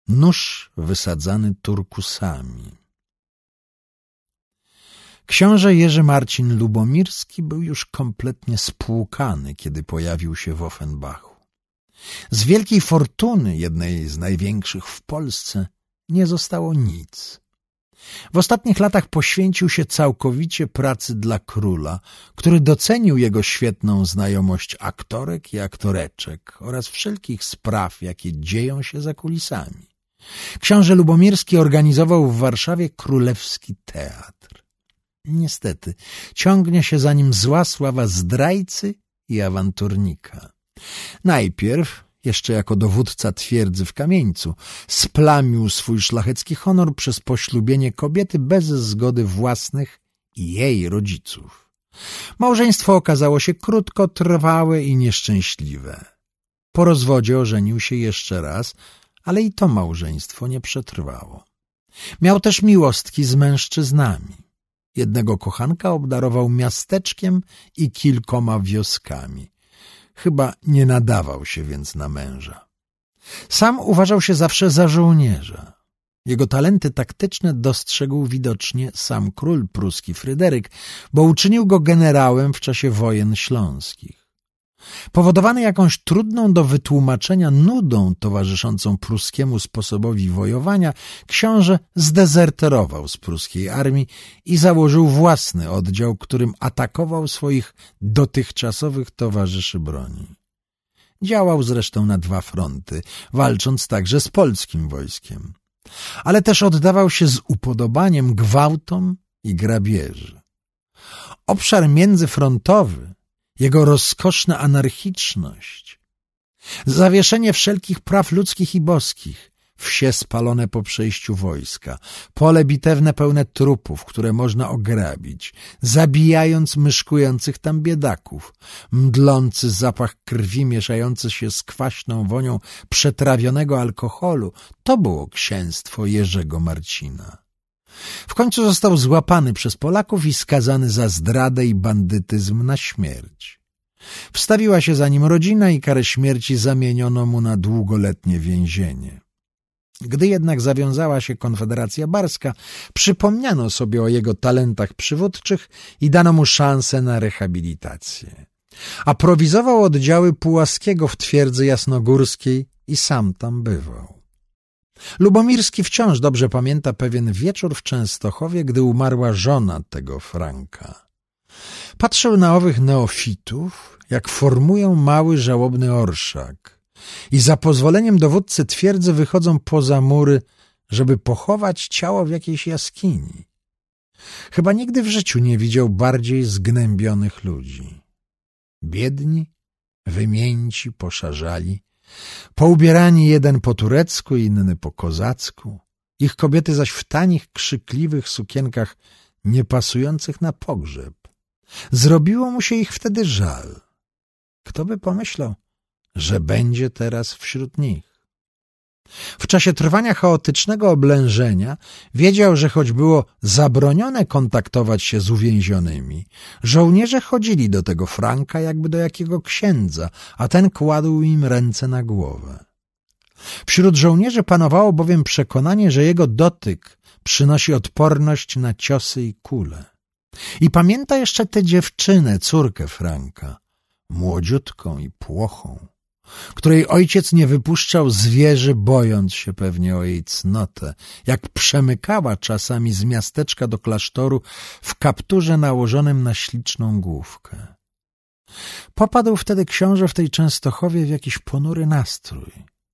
nóż wysadzany turkusami. Książę Jerzy Marcin Lubomirski był już kompletnie spłukany, kiedy pojawił się w Offenbachu. Z wielkiej fortuny, jednej z największych w Polsce, nie zostało nic. W ostatnich latach poświęcił się całkowicie pracy dla króla, który docenił jego świetną znajomość aktorek i aktoreczek oraz wszelkich spraw, jakie dzieją się za kulisami. Książę Lubomirski organizował w Warszawie Królewski Teatr. Niestety, ciągnie się za nim zła sława zdrajcy i awanturnika. Najpierw, jeszcze jako dowódca twierdzy w Kamieńcu, splamił swój szlachecki honor przez poślubienie kobiety bez zgody własnych i jej rodziców. Małżeństwo okazało się krótkotrwałe i nieszczęśliwe. Po rozwodzie ożenił się jeszcze raz, ale i to małżeństwo nie przetrwało. Miał też miłostki z mężczyznami. Jednego kochanka obdarował miasteczkiem i kilkoma wioskami. Chyba nie nadawał się więc na męża. Sam uważał się zawsze za żołnierza. Jego talenty taktyczne dostrzegł widocznie sam król pruski Fryderyk, bo uczynił go generałem w czasie wojen śląskich. Powodowany jakąś trudną do wytłumaczenia nudą towarzyszącą pruskiemu sposobowi wojowania, książę zdezerterował z pruskiej armii i założył własny oddział, którym atakował swoich dotychczasowych towarzyszy broni. Działał zresztą na 2 fronty, walcząc także z polskim wojskiem. Ale też oddawał się z upodobaniem gwałtom i grabieży. Obszar międzyfrontowy, jego rozkoszna anarchiczność, zawieszenie wszelkich praw ludzkich i boskich, wsie spalone po przejściu wojska, pole bitewne pełne trupów, które można ograbić, zabijając myszkujących tam biedaków, mdlący zapach krwi mieszający się z kwaśną wonią przetrawionego alkoholu, to było księstwo Jerzego Marcina. W końcu został złapany przez Polaków i skazany za zdradę i bandytyzm na śmierć. Wstawiła się za nim rodzina i karę śmierci zamieniono mu na długoletnie więzienie. Gdy jednak zawiązała się Konfederacja Barska, przypomniano sobie o jego talentach przywódczych i dano mu szansę na rehabilitację. A prowizował oddziały Pułaskiego w twierdzy jasnogórskiej i sam tam bywał. Lubomirski wciąż dobrze pamięta pewien wieczór w Częstochowie, gdy umarła żona tego Franka. Patrzył na owych neofitów, jak formują mały, żałobny orszak i za pozwoleniem dowódcy twierdzy wychodzą poza mury, żeby pochować ciało w jakiejś jaskini. Chyba nigdy w życiu nie widział bardziej zgnębionych ludzi. Biedni, wymięci, poszarzali, poubierani jeden po turecku, inny po kozacku, ich kobiety zaś w tanich, krzykliwych sukienkach niepasujących na pogrzeb. Zrobiło mu się ich wtedy żal. Kto by pomyślał, że będzie teraz wśród nich? W czasie trwania chaotycznego oblężenia wiedział, że choć było zabronione kontaktować się z uwięzionymi, żołnierze chodzili do tego Franka jakby do jakiego księdza, a ten kładł im ręce na głowę. Wśród żołnierzy panowało bowiem przekonanie, że jego dotyk przynosi odporność na ciosy i kule. I pamięta jeszcze tę dziewczynę, córkę Franka, młodziutką i płochą, której ojciec nie wypuszczał z wieży, bojąc się pewnie o jej cnotę, jak przemykała czasami z miasteczka do klasztoru w kapturze nałożonym na śliczną główkę. Popadł wtedy książę w tej Częstochowie w jakiś ponury nastrój.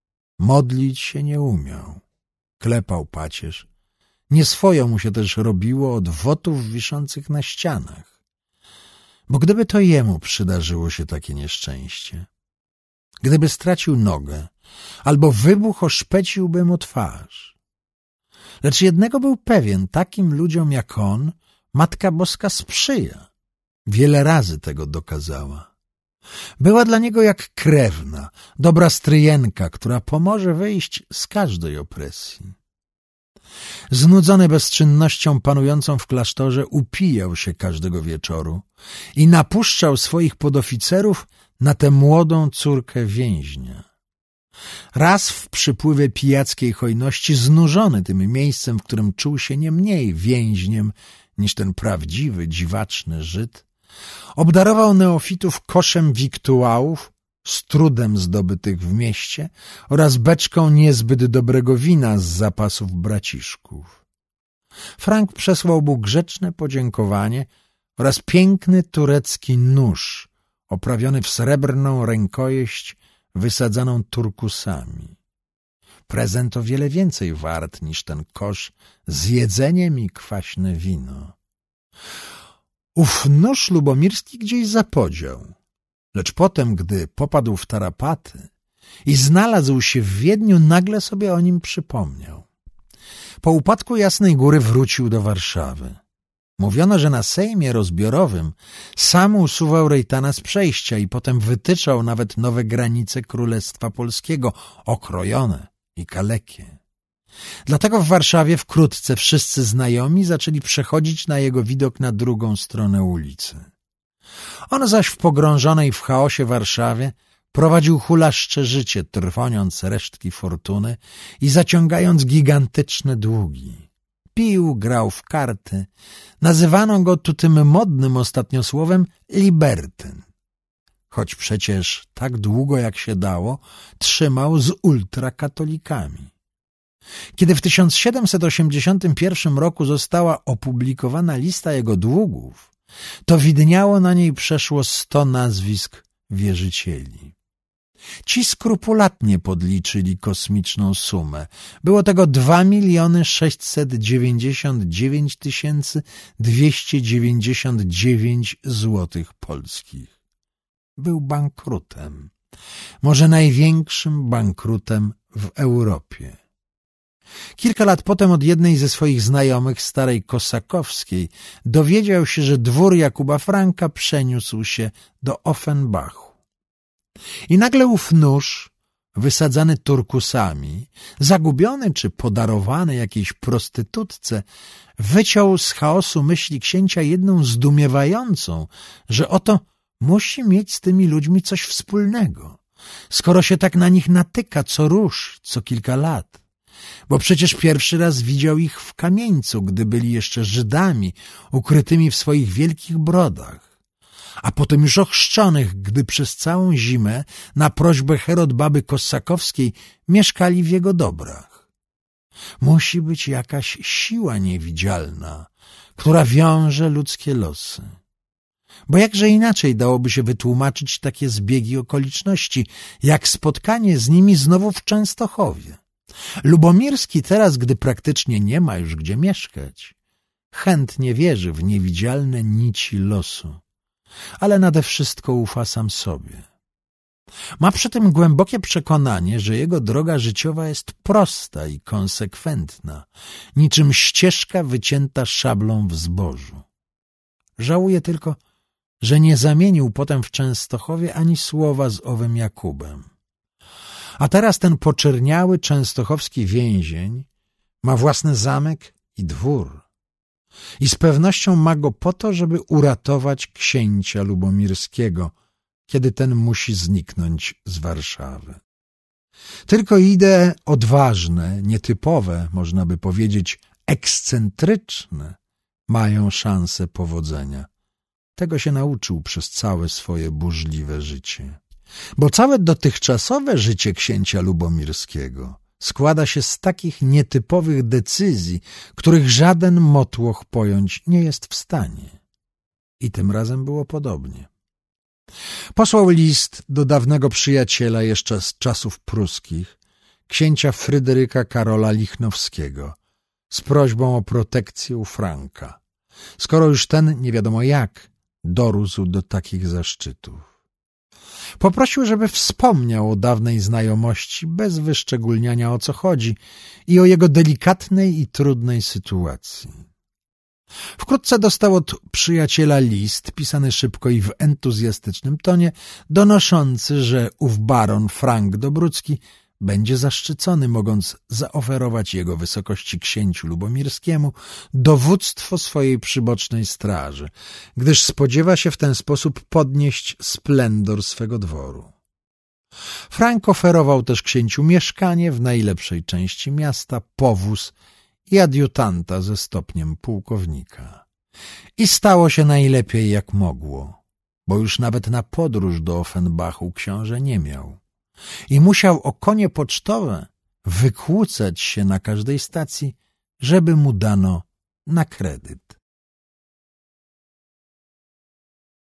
Modlić się nie umiał. Klepał pacierz. Nieswojo mu się też robiło od wotów wiszących na ścianach. Bo gdyby to jemu przydarzyło się takie nieszczęście, gdyby stracił nogę, albo wybuch oszpeciłby mu twarz. Lecz jednego był pewien, takim ludziom jak on Matka Boska sprzyja. Wiele razy tego dokazała. Była dla niego jak krewna, dobra stryjenka, która pomoże wyjść z każdej opresji. Znudzony bezczynnością panującą w klasztorze, upijał się każdego wieczoru i napuszczał swoich podoficerów na tę młodą córkę więźnia. Raz w przypływie pijackiej hojności, znużony tym miejscem, w którym czuł się nie mniej więźniem niż ten prawdziwy, dziwaczny Żyd, obdarował neofitów koszem wiktuałów, z trudem zdobytych w mieście, oraz beczką niezbyt dobrego wina z zapasów braciszków. Frank przesłał mu grzeczne podziękowanie oraz piękny turecki nóż, oprawiony w srebrną rękojeść wysadzaną turkusami. Prezent o wiele więcej wart niż ten kosz z jedzeniem i kwaśne wino. Ów nóż lubomirski gdzieś zapodział, lecz potem, gdy popadł w tarapaty i znalazł się w Wiedniu, nagle sobie o nim przypomniał. Po upadku Jasnej Góry wrócił do Warszawy. Mówiono, że na sejmie rozbiorowym sam usuwał Rejtana z przejścia i potem wytyczał nawet nowe granice Królestwa Polskiego, okrojone i kalekie. Dlatego w Warszawie wkrótce wszyscy znajomi zaczęli przechodzić na jego widok na drugą stronę ulicy. On zaś w pogrążonej w chaosie Warszawie prowadził hulaszcze życie, trwoniąc resztki fortuny i zaciągając gigantyczne długi. Pił, grał w karty. Nazywano go tu tym modnym ostatnio słowem libertyn. Choć przecież tak długo jak się dało trzymał z ultrakatolikami. Kiedy w 1781 roku została opublikowana lista jego długów, to widniało na niej przeszło 100 nazwisk wierzycieli. Ci skrupulatnie podliczyli kosmiczną sumę. Było tego 2 699 299 złotych polskich. Był bankrutem, może największym bankrutem w Europie. Kilka lat potem od jednej ze swoich znajomych, starej Kosakowskiej, dowiedział się, że dwór Jakuba Franka przeniósł się do Offenbachu. I nagle ów nóż, wysadzany turkusami, zagubiony czy podarowany jakiejś prostytutce, wyciął z chaosu myśli księcia jedną zdumiewającą, że oto musi mieć z tymi ludźmi coś wspólnego, skoro się tak na nich natyka co róż, co kilka lat. Bo przecież pierwszy raz widział ich w Kamieńcu, gdy byli jeszcze Żydami, ukrytymi w swoich wielkich brodach, a potem już ochrzczonych, gdy przez całą zimę na prośbę Herod-baby Kosakowskiej mieszkali w jego dobrach. Musi być jakaś siła niewidzialna, która wiąże ludzkie losy. Bo jakże inaczej dałoby się wytłumaczyć takie zbiegi okoliczności, jak spotkanie z nimi znowu w Częstochowie. Lubomirski teraz, gdy praktycznie nie ma już gdzie mieszkać, chętnie wierzy w niewidzialne nici losu, ale nade wszystko ufa sam sobie. Ma przy tym głębokie przekonanie, że jego droga życiowa jest prosta i konsekwentna, niczym ścieżka wycięta szablą w zbożu. Żałuje tylko, że nie zamienił potem w Częstochowie ani słowa z owym Jakubem. A teraz ten poczerniały częstochowski więzień ma własny zamek i dwór. I z pewnością ma go po to, żeby uratować księcia lubomirskiego, kiedy ten musi zniknąć z Warszawy. Tylko idee odważne, nietypowe, można by powiedzieć ekscentryczne, mają szansę powodzenia. Tego się nauczył przez całe swoje burzliwe życie. Bo całe dotychczasowe życie księcia lubomirskiego składa się z takich nietypowych decyzji, których żaden motłoch pojąć nie jest w stanie. I tym razem było podobnie. Posłał list do dawnego przyjaciela jeszcze z czasów pruskich, księcia Fryderyka Karola Lichnowskiego, z prośbą o protekcję u Franka, skoro już ten, nie wiadomo jak, dorósł do takich zaszczytów. Poprosił, żeby wspomniał o dawnej znajomości, bez wyszczególniania o co chodzi, i o jego delikatnej i trudnej sytuacji. Wkrótce dostał od przyjaciela list, pisany szybko i w entuzjastycznym tonie, donoszący, że ów baron Frank Dobrucki będzie zaszczycony, mogąc zaoferować jego wysokości księciu lubomirskiemu dowództwo swojej przybocznej straży, gdyż spodziewa się w ten sposób podnieść splendor swego dworu. Frank oferował też księciu mieszkanie w najlepszej części miasta, powóz i adiutanta ze stopniem pułkownika. I stało się najlepiej jak mogło, bo już nawet na podróż do Offenbachu książę nie miał i musiał o konie pocztowe wykłócać się na każdej stacji, żeby mu dano na kredyt.